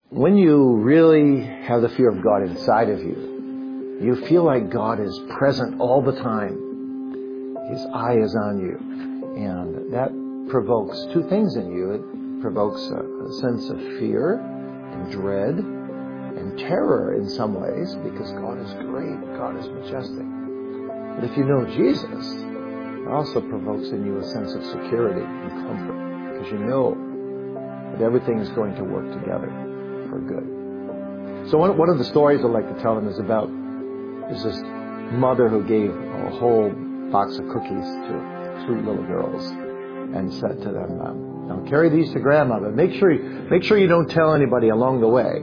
When you really have the fear of God inside of you, you feel like God is present all the time. His eye is on you. And that provokes two things in you. It provokes a sense of fear and dread and terror in some ways, because God is great, God is majestic. But if you know Jesus, it also provokes in you a sense of security and comfort, because you know that everything is going to work together for good. So one of the stories I like to tell them is about, there's this mother who gave a whole box of cookies to two little girls and said to them, now carry these to Grandma, but make sure you don't tell anybody along the way,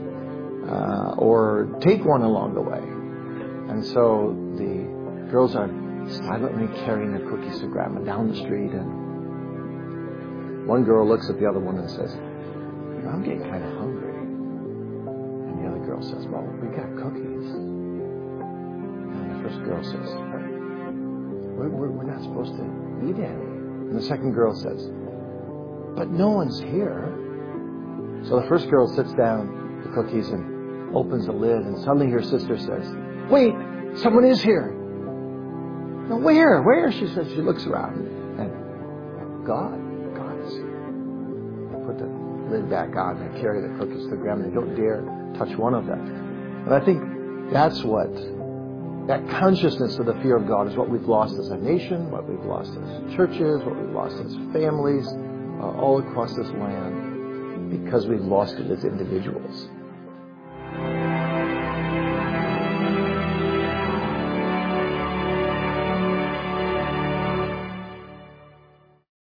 or take one along the way. And so the girls are silently carrying the cookies to Grandma down the street, and one girl looks at the other one and says, I'm getting kind of hungry. And the other girl says, well, we got cookies. And the first girl says, we're not supposed to eat any. And the second girl says, but no one's here. So the first girl sits down the cookies and opens the lid, and suddenly her sister says, wait, someone is here. No, where? She says. She looks around, and God is here. They put the lid back on and carry the cookies to Grandma. They don't dare touch one of them. And I think that's that consciousness of the fear of God is what we've lost as a nation, what we've lost as churches, what we've lost as families, all across this land, because we've lost it as individuals.